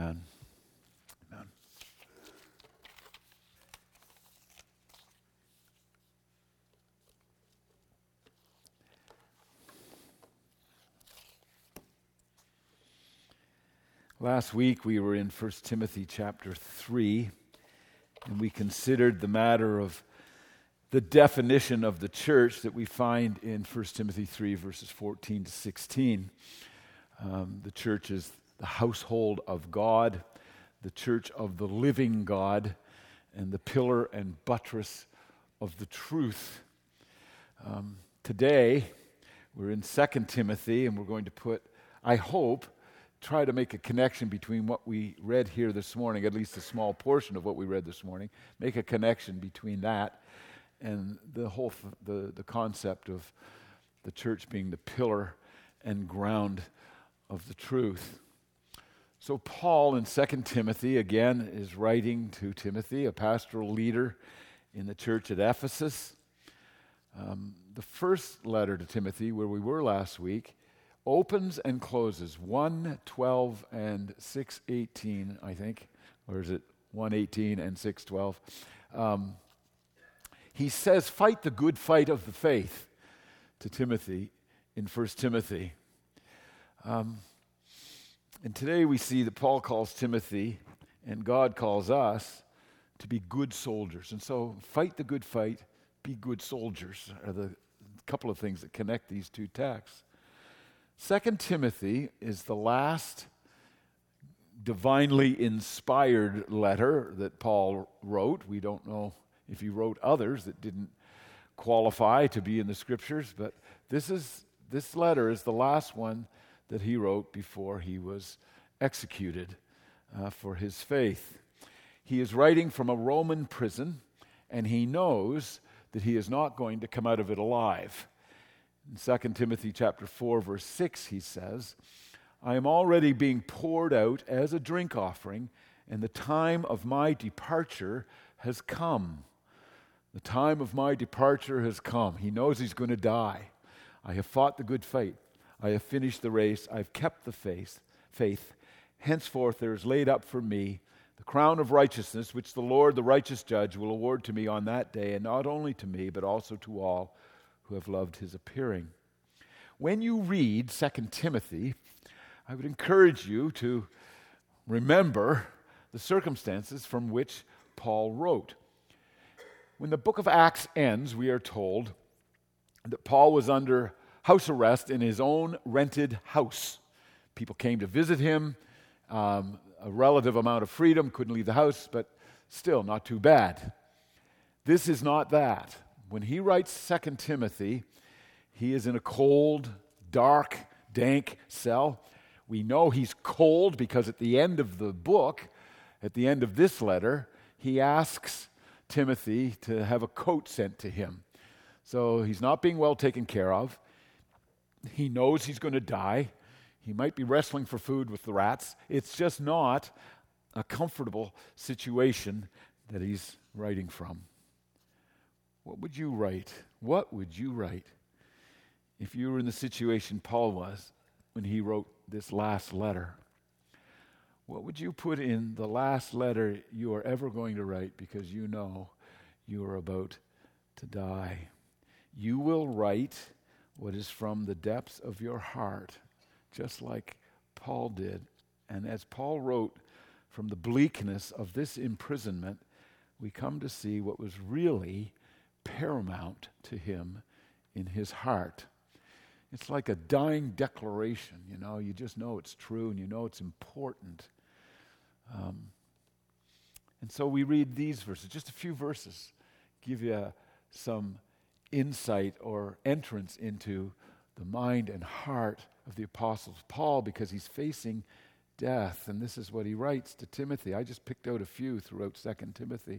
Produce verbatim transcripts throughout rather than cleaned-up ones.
Amen. Amen. Last week we were in First Timothy chapter three, and we considered the matter of the definition of the church that we find in First Timothy three, verses fourteen to sixteen. Um, the church is the household of God, the church of the living God, and the pillar and buttress of the truth. Um, today, we're in Second Timothy, and we're going to put, I hope, try to make a connection between what we read here this morning, at least a small portion of what we read this morning, make a connection between that and the whole, the, the concept of the church being the pillar and ground of the truth. So Paul in Second Timothy, again, is writing to Timothy, a pastoral leader in the church at Ephesus. Um, the first letter to Timothy, where we were last week, opens and closes one twelve and six eighteen, I think. Or is it one eighteen and six twelve? Um, he says, fight the good fight of the faith to Timothy in First Timothy. Um, and today we see that Paul calls Timothy, and God calls us, to be good soldiers. And so fight the good fight, be good soldiers are the couple of things that connect these two texts. Second Timothy is the last divinely inspired letter that Paul wrote. We don't know if he wrote others that didn't qualify to be in the scriptures, but this is this letter is the last one that he wrote before he was executed uh, for his faith. He is writing from a Roman prison, and he knows that he is not going to come out of it alive. In Second Timothy chapter four, verse six, he says, I am already being poured out as a drink offering, and the time of my departure has come. The time of my departure has come. He knows he's going to die. I have fought the good fight. I have finished the race. I've kept the faith. faith. Henceforth there is laid up for me the crown of righteousness, which the Lord, the righteous judge, will award to me on that day, and not only to me, but also to all who have loved his appearing. When you read Second Timothy, I would encourage you to remember the circumstances from which Paul wrote. When the book of Acts ends, we are told that Paul was under house arrest in his own rented house. People came to visit him, um, a relative amount of freedom, couldn't leave the house, but still not too bad. This is not that. When he writes Second Timothy, he is in a cold, dark, dank cell. We know he's cold because at the end of the book, at the end of this letter, he asks Timothy to have a coat sent to him. So he's not being well taken care of. He knows he's going to die. He might be wrestling for food with the rats. It's just not a comfortable situation that he's writing from. What would you write? What would you write if you were in the situation Paul was when he wrote this last letter? What would you put in the last letter you are ever going to write because you know you are about to die? You will write what is from the depths of your heart, just like Paul did. And as Paul wrote from the bleakness of this imprisonment, we come to see what was really paramount to him in his heart. It's like a dying declaration, you know, you just know it's true and you know it's important. Um, and so we read these verses, just a few verses, give you some insight or entrance into the mind and heart of the Apostle Paul, because he's facing death. And this is what he writes to Timothy. I just picked out a few throughout Second Timothy.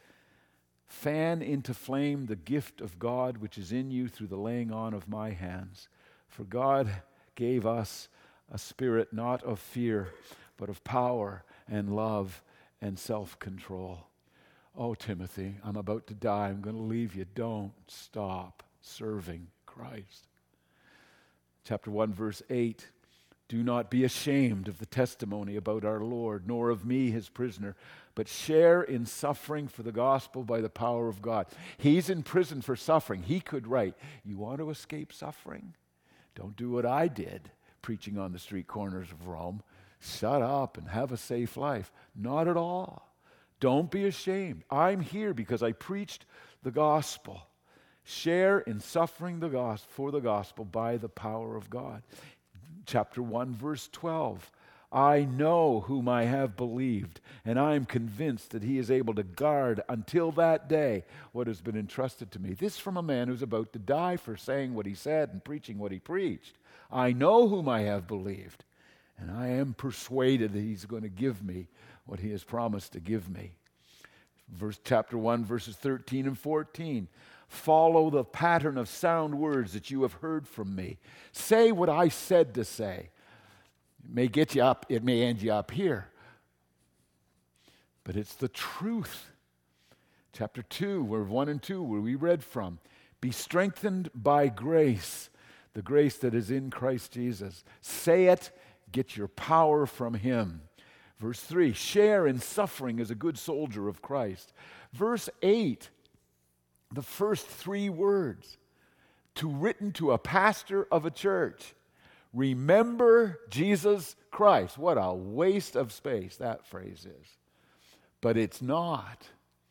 Fan into flame the gift of God which is in you through the laying on of my hands. For God gave us a spirit not of fear, but of power and love and self-control. Oh, Timothy, I'm about to die. I'm going to leave you. Don't stop serving Christ. Chapter one, verse eight. Do not be ashamed of the testimony about our Lord, nor of me, his prisoner, but share in suffering for the gospel by the power of God. He's in prison for suffering. He could write, you want to escape suffering? Don't do what I did, preaching on the street corners of Rome. Shut up and have a safe life. Not at all. Don't be ashamed. I'm here because I preached the gospel. Share in suffering the gospel for the gospel by the power of God. Chapter one, verse twelve. I know whom I have believed, and I am convinced that he is able to guard until that day what has been entrusted to me. This from a man who's about to die for saying what he said and preaching what he preached. I know whom I have believed, and I am persuaded that he's going to give me what he has promised to give me. Verse chapter one, verses thirteen and fourteen. Follow the pattern of sound words that you have heard from me. Say what I said to say. It may get you up, it may end you up here. But it's the truth. Chapter two, where one and two, where we read from. Be strengthened by grace, the grace that is in Christ Jesus. Say it, get your power from him. Verse three, share in suffering as a good soldier of Christ. Verse eight, the first three words, to written to a pastor of a church. Remember Jesus Christ. What a waste of space that phrase is. But it's not.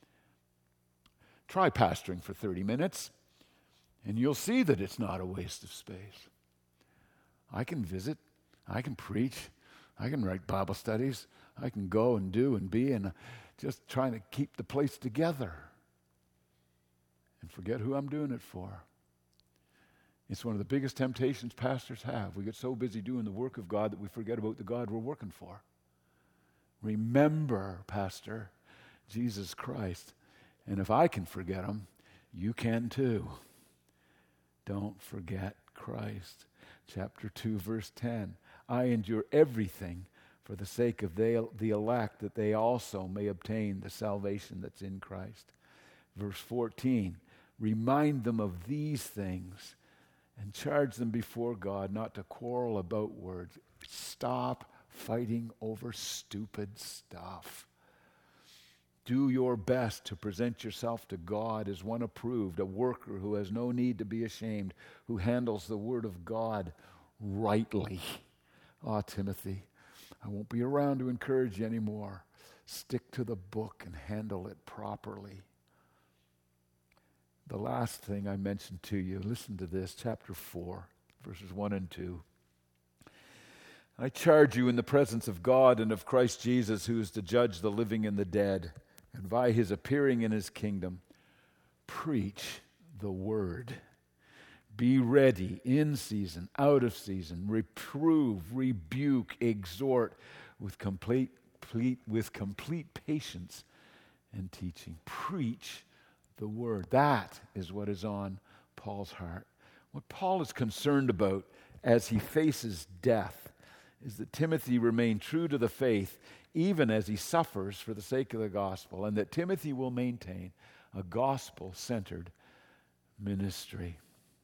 Try pastoring for thirty minutes, and you'll see that it's not a waste of space. I can visit, I can preach, I can write Bible studies, I can go and do and be, and just trying to keep the place together. And forget who I'm doing it for. It's one of the biggest temptations pastors have. We get so busy doing the work of God that we forget about the God we're working for. Remember, Pastor, Jesus Christ. And if I can forget him, you can too. Don't forget Christ. Chapter two, verse ten. I endure everything for the sake of the, the elect, that they also may obtain the salvation that's in Christ. Verse fourteen. Remind them of these things and charge them before God not to quarrel about words. Stop fighting over stupid stuff. Do your best to present yourself to God as one approved, a worker who has no need to be ashamed, who handles the word of God rightly. Ah, Timothy, I won't be around to encourage you anymore. Stick to the book and handle it properly. The last thing I mentioned to you, listen to this, chapter four, verses one and two. I charge you in the presence of God and of Christ Jesus, who is to judge the living and the dead, and by his appearing in his kingdom, preach the word. Be ready in season, out of season, reprove, rebuke, exhort with complete, complete, with complete patience and teaching. Preach the word. That is what is on Paul's heart. What Paul is concerned about as he faces death is that Timothy remain true to the faith even as he suffers for the sake of the gospel, and that Timothy will maintain a gospel-centered ministry.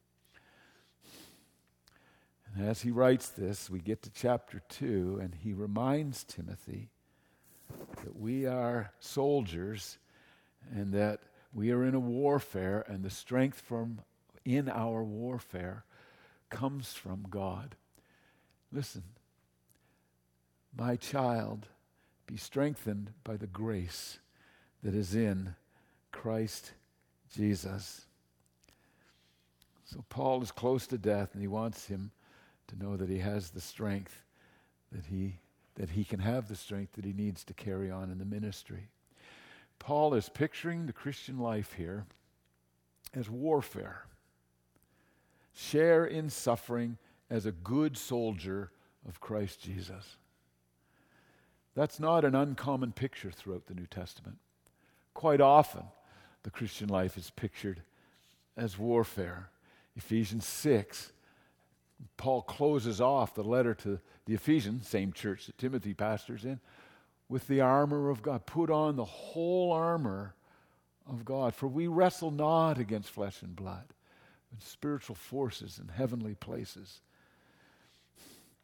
And as he writes this, we get to chapter two, and he reminds Timothy that we are soldiers and that we are in a warfare, and the strength from in our warfare comes from God. Listen, my child, be strengthened by the grace that is in Christ Jesus. So Paul is close to death, and he wants him to know that he has the strength, that he that he can have the strength that he needs to carry on in the ministry. Paul is picturing the Christian life here as warfare. Share in suffering as a good soldier of Christ Jesus. That's not an uncommon picture throughout the New Testament. Quite often, the Christian life is pictured as warfare. Ephesians six, Paul closes off the letter to the Ephesians, same church that Timothy pastors in, with the armor of God. Put on the whole armor of God, for we wrestle not against flesh and blood, but spiritual forces in heavenly places.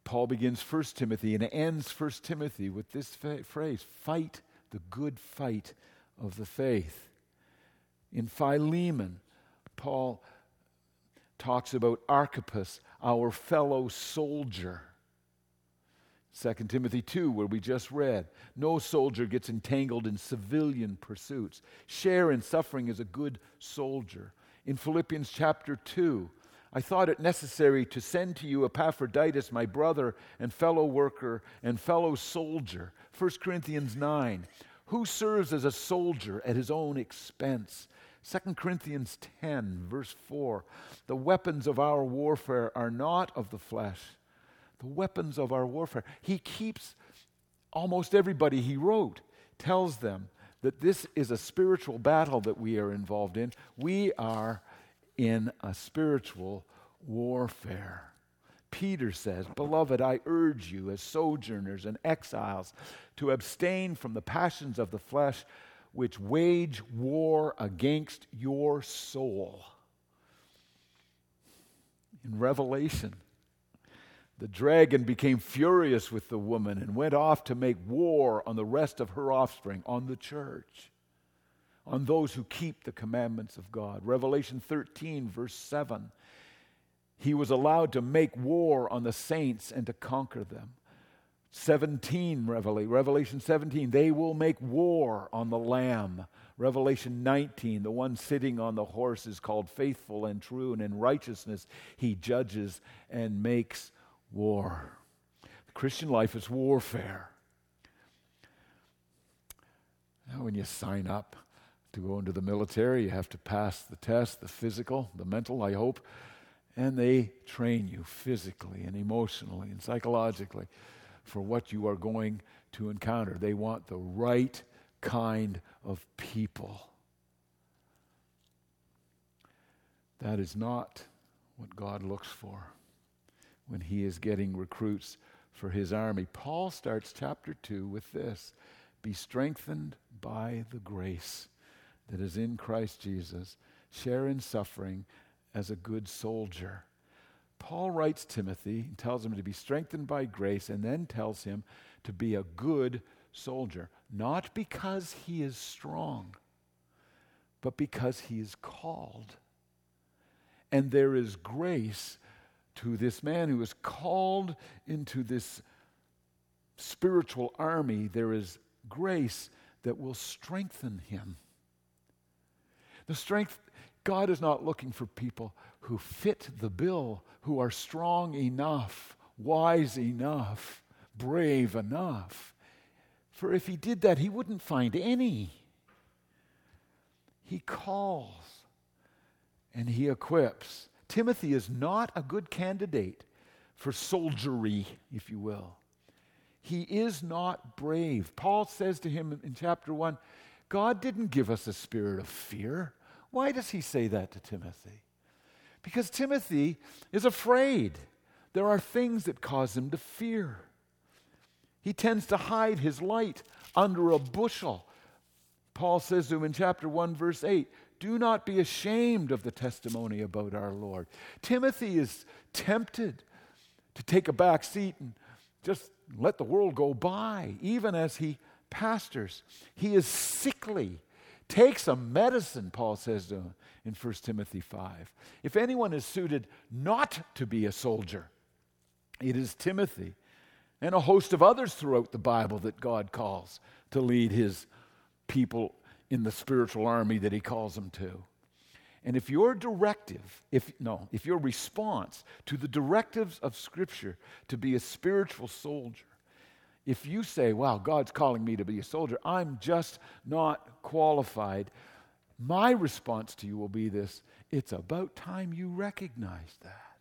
Paul begins First Timothy and ends First Timothy with this fa- phrase, fight the good fight of the faith. In Philemon, Paul talks about Archippus, our fellow soldier. Second Timothy two, where we just read, no soldier gets entangled in civilian pursuits. Share in suffering as a good soldier. In Philippians chapter two, I thought it necessary to send to you Epaphroditus, my brother and fellow worker and fellow soldier. First Corinthians nine, who serves as a soldier at his own expense. Second Corinthians ten, verse four, the weapons of our warfare are not of the flesh. The weapons of our warfare. He keeps, almost everybody he wrote tells them that this is a spiritual battle that we are involved in. We are in a spiritual warfare. Peter says, beloved, I urge you as sojourners and exiles to abstain from the passions of the flesh which wage war against your soul. In Revelation, the dragon became furious with the woman and went off to make war on the rest of her offspring, on the church, on those who keep the commandments of God. Revelation thirteen, verse seven, he was allowed to make war on the saints and to conquer them. seventeen, Revelation, Revelation seventeen, they will make war on the Lamb. Revelation nineteen, the one sitting on the horse is called faithful and true, and in righteousness he judges and makes war. The Christian life is warfare. Now, when you sign up to go into the military, you have to pass the test, the physical, the mental, I hope, and they train you physically and emotionally and psychologically for what you are going to encounter. They want the right kind of people. That is not what God looks for when he is getting recruits for his army. Paul starts chapter two with this: be strengthened by the grace that is in Christ Jesus. Share in suffering as a good soldier. Paul writes Timothy and tells him to be strengthened by grace, and then tells him to be a good soldier, not because he is strong, but because he is called. And there is grace to this man who is called into this spiritual army. There is grace that will strengthen him. The strength, God is not looking for people who fit the bill, who are strong enough, wise enough, brave enough. For if he did that, he wouldn't find any. He calls and he equips. Timothy is not a good candidate for soldiery, if you will. He is not brave. Paul says to him in chapter one, God didn't give us a spirit of fear. Why does he say that to Timothy? Because Timothy is afraid. There are things that cause him to fear. He tends to hide his light under a bushel. Paul says to him in chapter one, verse eight, do not be ashamed of the testimony about our Lord. Timothy is tempted to take a back seat and just let the world go by, even as he pastors. He is sickly. Take some medicine, Paul says to him in First Timothy five. If anyone is suited not to be a soldier, it is Timothy and a host of others throughout the Bible that God calls to lead his people in the spiritual army that he calls them to. And if your directive, if no, if your response to the directives of Scripture to be a spiritual soldier, if you say, wow, God's calling me to be a soldier, I'm just not qualified, my response to you will be this: it's about time you recognize that.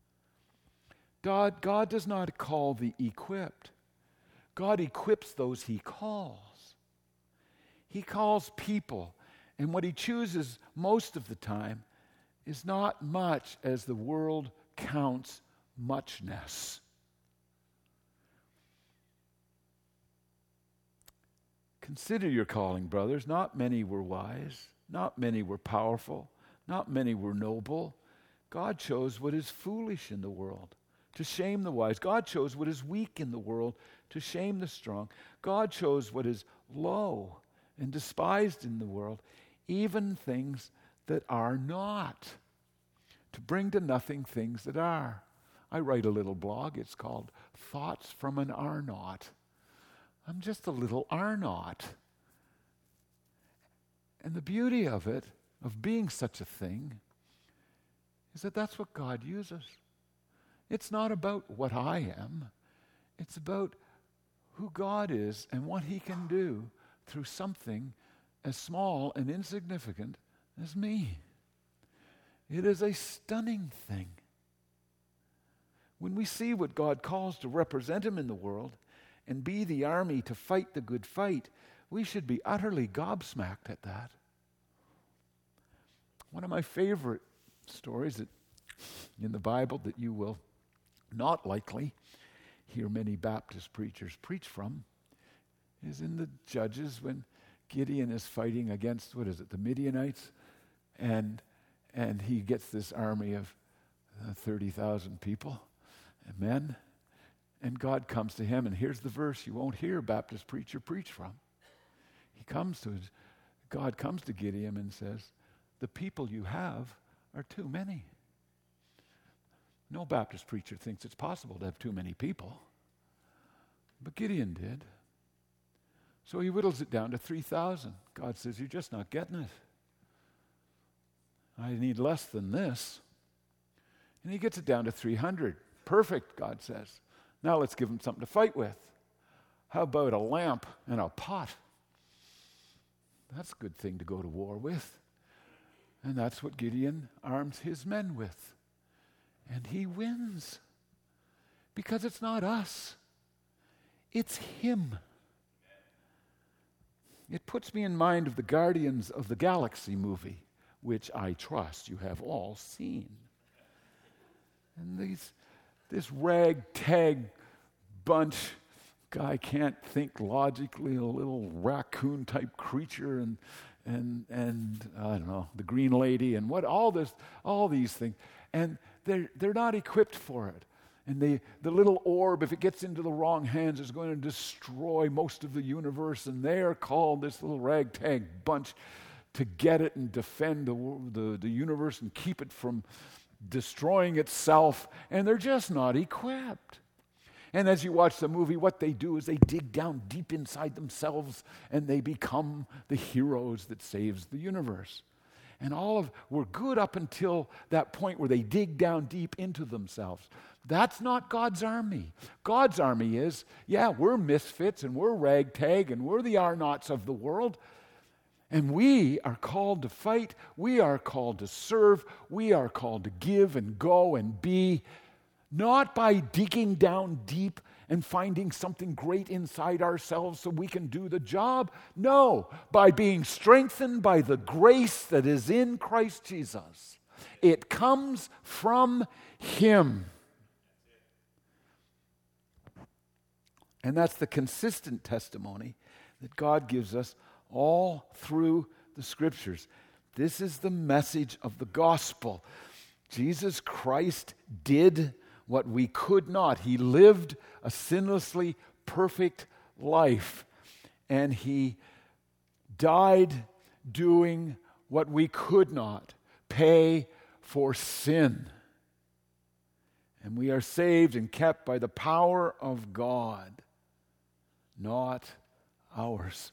God, God does not call the equipped. God equips those he calls. He calls people, and what he chooses most of the time is not much as the world counts muchness. Consider your calling, brothers. Not many were wise, not many were powerful, not many were noble. God chose what is foolish in the world to shame the wise. God chose what is weak in the world to shame the strong. God chose what is low and despised in the world, even things that are not, to bring to nothing things that are. I write a little blog. It's called Thoughts from an Are Not. I'm just a little are not. And the beauty of it, of being such a thing, is that that's what God uses. It's not about what I am. It's about who God is and what he can do through something as small and insignificant as me. It is a stunning thing. When we see what God calls to represent him in the world and be the army to fight the good fight, we should be utterly gobsmacked at that. One of my favorite stories that in the Bible that you will not likely hear many Baptist preachers preach from is in the Judges when Gideon is fighting against, what is it, the Midianites, and and he gets this army of uh, thirty thousand people, men, and God comes to him, and here's the verse you won't hear a Baptist preacher preach from. He comes to, his, God comes to Gideon and says, the people you have are too many. No Baptist preacher thinks it's possible to have too many people. But Gideon did. So he whittles it down to three thousand. God says, you're just not getting it. I need less than this. And he gets it down to three hundred. Perfect, God says. Now let's give him something to fight with. How about a lamp and a pot? That's a good thing to go to war with. And that's what Gideon arms his men with. And he wins. Because it's not us. It's him. It puts me in mind of the Guardians of the Galaxy movie, which I trust you have all seen. And these, this ragtag bunch, guy can't think logically, a little raccoon-type creature, and and and I don't know, the Green Lady, and what all this, all these things, and they're they're not equipped for it. And they, the little orb, if it gets into the wrong hands, is going to destroy most of the universe. And they are called, this little ragtag bunch, to get it and defend the, the, the universe and keep it from destroying itself. And they're just not equipped. And as you watch the movie, what they do is they dig down deep inside themselves and they become the heroes that saves the universe. And all of, we're good up until that point where they dig down deep into themselves. That's not God's army. God's army is, yeah, we're misfits and we're ragtag and we're the are-nots of the world. And we are called to fight. We are called to serve. We are called to give and go and be, not by digging down deep and finding something great inside ourselves so we can do the job. No, by being strengthened by the grace that is in Christ Jesus. It comes from him. And that's the consistent testimony that God gives us all through the Scriptures. This is the message of the gospel. Jesus Christ did what we could not. He lived a sinlessly perfect life, and he died doing what we could not, pay for sin. And we are saved and kept by the power of God, not ours.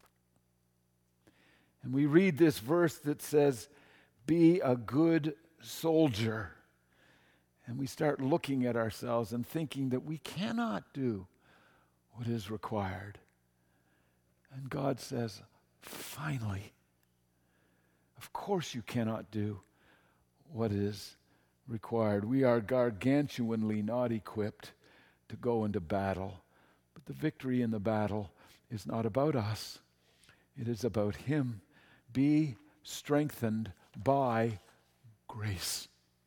And we read this verse that says, be a good soldier. And we start looking at ourselves and thinking that we cannot do what is required. And God says, finally, of course you cannot do what is required. We are gargantuanly not equipped to go into battle. But the victory in the battle is not about us. It is about him. Be strengthened by grace.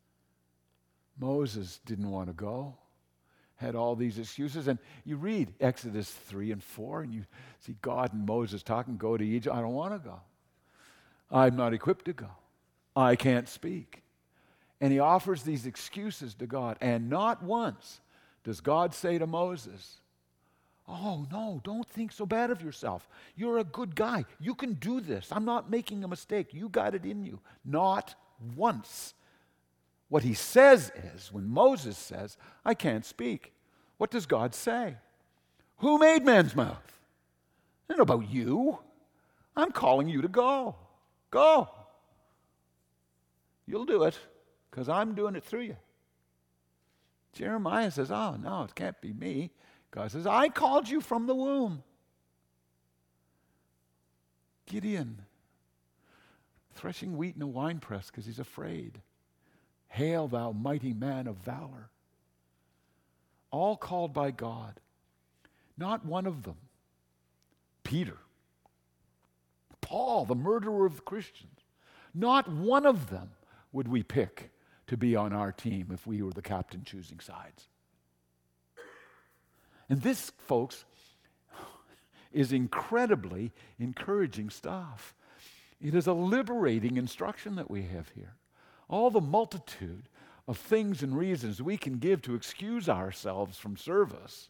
Moses didn't want to go, had all these excuses. And you read Exodus three and four, and you see God and Moses talking, go to Egypt. I don't want to go. I'm not equipped to go. I can't speak. And he offers these excuses to God. And not once does God say to Moses, oh, no, don't think so bad of yourself. You're a good guy. You can do this. I'm not making a mistake. You got it in you. Not once. What he says is, when Moses says, I can't speak, what does God say? Who made man's mouth? It ain't about you. I'm calling you to go. Go. You'll do it because I'm doing it through you. Jeremiah says, oh, no, it can't be me. God says, I called you from the womb. Gideon, threshing wheat in a winepress because he's afraid. Hail, thou mighty man of valor. All called by God. Not one of them. Peter. Paul, the murderer of Christians. Not one of them would we pick to be on our team if we were the captain choosing sides. And this, folks, is incredibly encouraging stuff. It is a liberating instruction that we have here. All the multitude of things and reasons we can give to excuse ourselves from service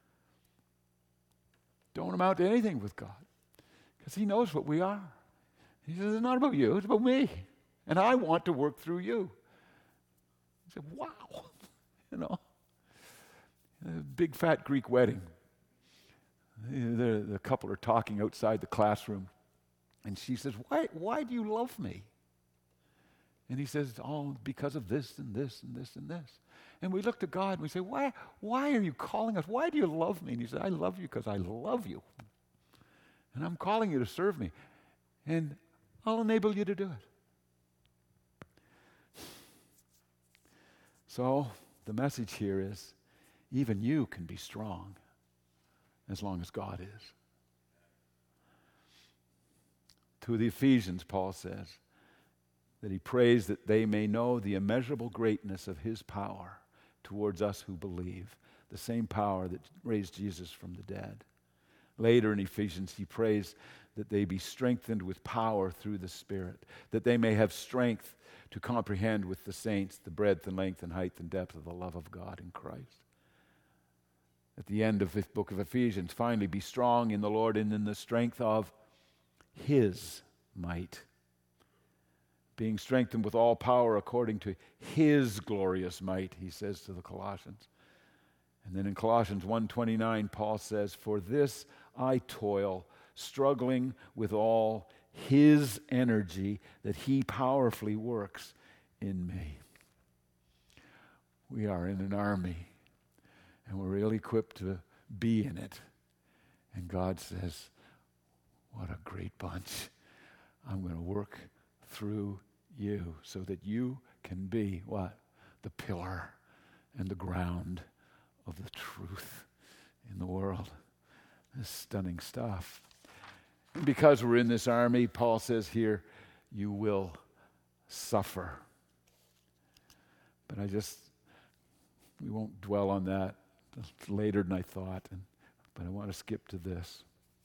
don't amount to anything with God, because he knows what we are. He says, it's not about you, it's about me. And I want to work through you. I said, wow. You know, a big fat Greek wedding. The, the couple are talking outside the classroom. And she says, why, why do you love me? And he says, oh, because of this and this and this and this. And we look to God and we say, why, why are you calling us? Why do you love me? And he said, I love you because I love you. And I'm calling you to serve me. And I'll enable you to do it. So the message here is, even you can be strong as long as God is. To the Ephesians, Paul says that he prays that they may know the immeasurable greatness of his power towards us who believe, the same power that raised Jesus from the dead. Later in Ephesians, he prays that they be strengthened with power through the Spirit, that they may have strength to comprehend with the saints the breadth and length and height and depth of the love of God in Christ. At the end of this book of Ephesians, finally, be strong in the Lord and in the strength of his might, being strengthened with all power according to his glorious might, he says to the Colossians. And then in Colossians one twenty-nine, Paul says, for this I toil, struggling with all his energy that he powerfully works in me. We are in an army, and we're ill equipped to be in it. And God says, what a great bunch. I'm going to work through you so that you can be what? The pillar and the ground of the truth in the world. This stunning stuff. And because we're in this army, Paul says here, you will suffer. But I just, we won't dwell on that. It's later than I thought, and, but I want to skip to this.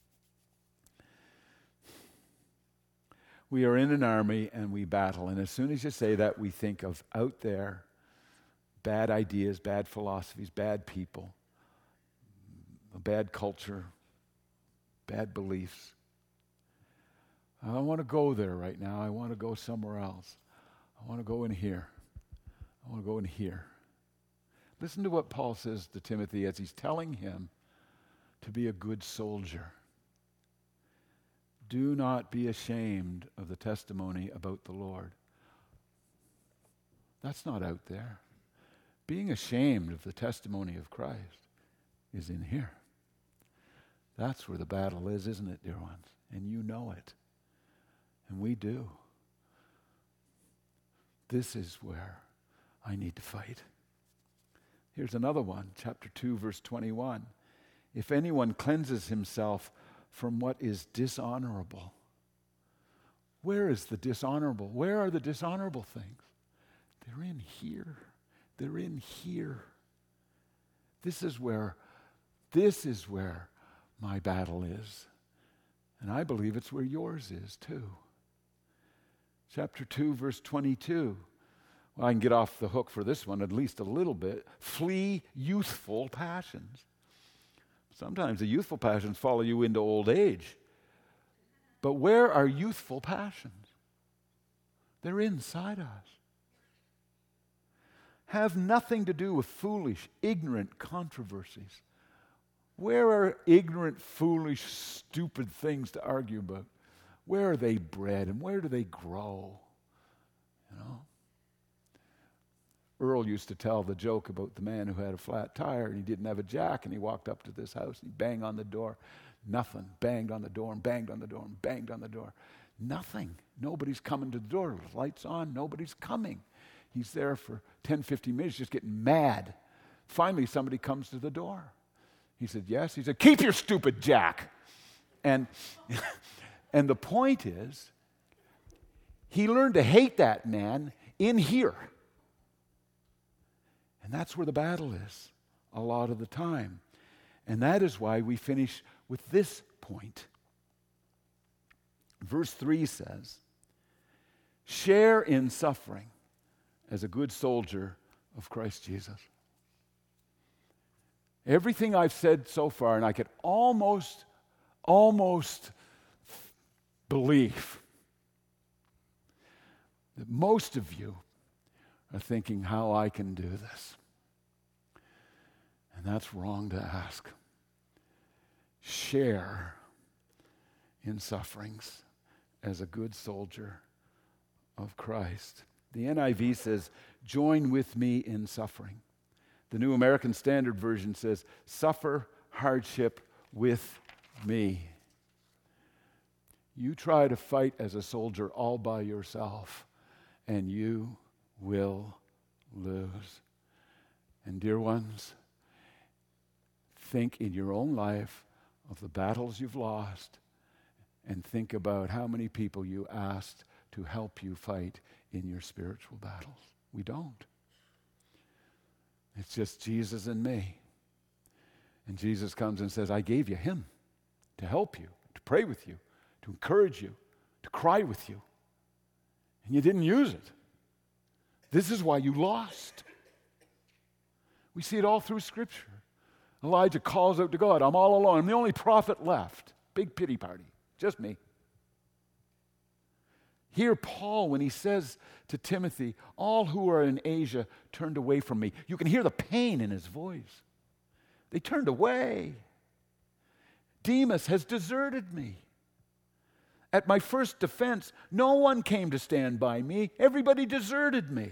We are in an army and we battle, and as soon as you say that, we think of out there, bad ideas, bad philosophies, bad people, a bad culture, bad beliefs. I don't want to go there right now. I want to go somewhere else. I want to go in here. I want to go in here. Listen to what Paul says to Timothy as he's telling him to be a good soldier. Do not be ashamed of the testimony about the Lord. That's not out there. Being ashamed of the testimony of Christ is in here. That's where the battle is, isn't it, dear ones? And you know it. And we do. This is where I need to fight. Here's another one, chapter two, verse twenty-one. If anyone cleanses himself from what is dishonorable. Where is the dishonorable? Where are the dishonorable things? They're in here. They're in here. This is where, this is where my battle is. And I believe it's where yours is too. Chapter two, verse twenty-two. Well, I can get off the hook for this one at least a little bit. Flee youthful passions. Sometimes the youthful passions follow you into old age. But where are youthful passions? They're inside us. Have nothing to do with foolish, ignorant controversies. Where are ignorant, foolish, stupid things to argue about? Where are they bred and where do they grow? You know? Earl used to tell the joke about the man who had a flat tire and he didn't have a jack, and he walked up to this house and he banged on the door. Nothing. Banged on the door and banged on the door and banged on the door. Nothing. Nobody's coming to the door. The light's on. Nobody's coming. He's there for ten, fifteen minutes just getting mad. Finally, somebody comes to the door. He said, yes. He said, keep your stupid jack. And, and the point is, he learned to hate that man in here. And that's where the battle is a lot of the time. And that is why we finish with this point. Verse three says, share in suffering as a good soldier of Christ Jesus. Everything I've said so far, and I could almost, almost believe that most of you are thinking how I can do this. And that's wrong to ask. Share in sufferings as a good soldier of Christ. The N I V says, join with me in suffering. The New American Standard Version says, suffer hardship with me. You try to fight as a soldier all by yourself, and you will lose. And dear ones, think in your own life of the battles you've lost, and think about how many people you asked to help you fight in your spiritual battles. We don't. It's just Jesus and me. And Jesus comes and says, I gave you him to help you, to pray with you, to encourage you, to cry with you. And you didn't use it. This is why you lost. We see it all through Scripture. Elijah calls out to God, I'm all alone. I'm the only prophet left. Big pity party. Just me. Here, Paul, when he says to Timothy, all who are in Asia turned away from me. You can hear the pain in his voice. They turned away. Demas has deserted me. At my first defense, no one came to stand by me. Everybody deserted me.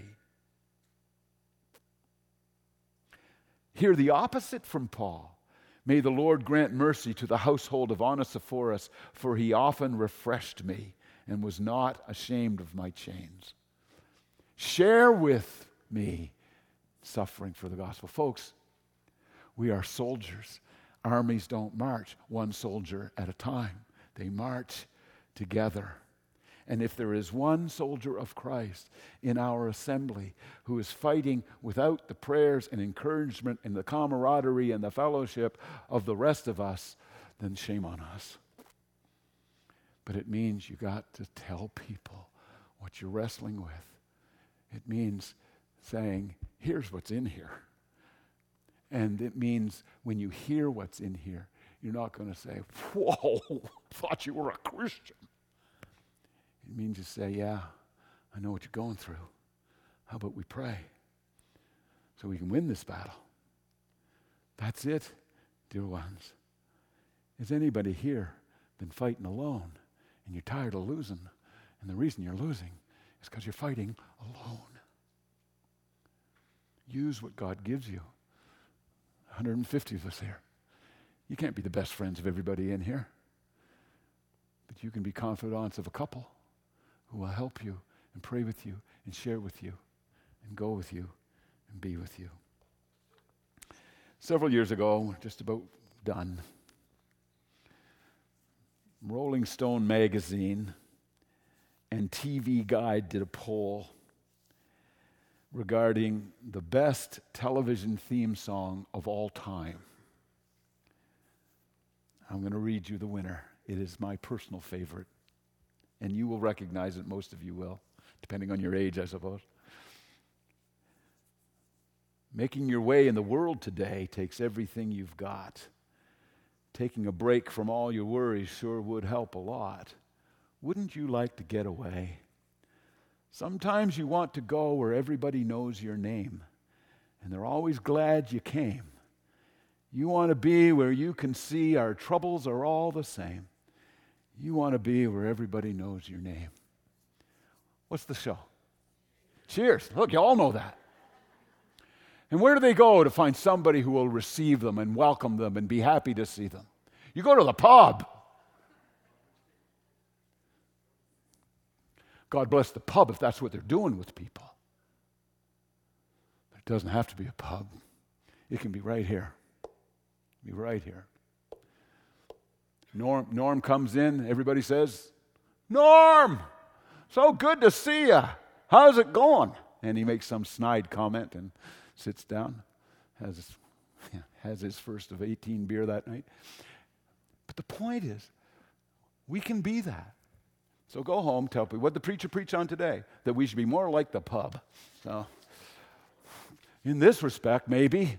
Hear the opposite from Paul. May the Lord grant mercy to the household of Onesiphorus, for he often refreshed me and was not ashamed of my chains. Share with me suffering for the gospel. Folks, we are soldiers. Armies don't march one soldier at a time. They march together. And if there is one soldier of Christ in our assembly who is fighting without the prayers and encouragement and the camaraderie and the fellowship of the rest of us, then shame on us. But it means you got to tell people what you're wrestling with. It means saying, here's what's in here. And it means when you hear what's in here, you're not going to say, whoa, thought you were a Christian. It means you say, yeah, I know what you're going through. How about we pray so we can win this battle? That's it, dear ones. Has anybody here been fighting alone and you're tired of losing? And the reason you're losing is because you're fighting alone. Use what God gives you. one hundred fifty of us here. You can't be the best friends of everybody in here. But you can be confidants of a couple who will help you and pray with you and share with you and go with you and be with you. Several years ago, just about done, Rolling Stone magazine and T V Guide did a poll regarding the best television theme song of all time. I'm going to read you the winner. It is my personal favorite. And you will recognize it, most of you will, depending on your age, I suppose. Making your way in the world today takes everything you've got. Taking a break from all your worries sure would help a lot. Wouldn't you like to get away? Sometimes you want to go where everybody knows your name, and they're always glad you came. You want to be where you can see our troubles are all the same. You want to be where everybody knows your name. What's the show? Cheers. Look, you all know that. And where do they go to find somebody who will receive them and welcome them and be happy to see them? You go to the pub. God bless the pub if that's what they're doing with people. But it doesn't have to be a pub. It can be right here. Be right here. Norm, Norm comes in. Everybody says, "Norm, so good to see you. How's it going?" And he makes some snide comment and sits down, has his, has his first of eighteen beer that night. But the point is, we can be that. So go home, tell people, what did the preacher preach on today? That we should be more like the pub. So, in this respect, maybe,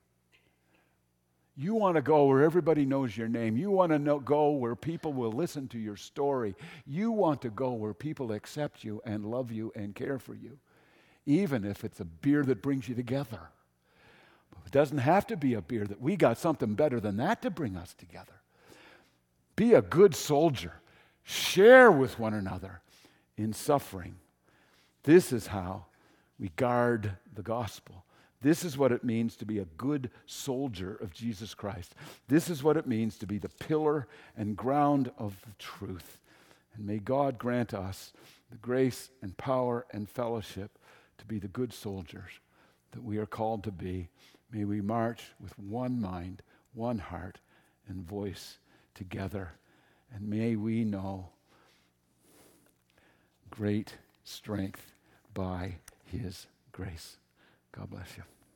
you want to go where everybody knows your name. You want to know, go where people will listen to your story. You want to go where people accept you and love you and care for you, even if it's a beer that brings you together. But it doesn't have to be a beer. That we got something better than that to bring us together. Be a good soldier. Share with one another in suffering. This is how we guard the gospel. This is what it means to be a good soldier of Jesus Christ. This is what it means to be the pillar and ground of the truth. And may God grant us the grace and power and fellowship to be the good soldiers that we are called to be. May we march with one mind, one heart, and voice together. And may we know great strength by His grace. God bless you.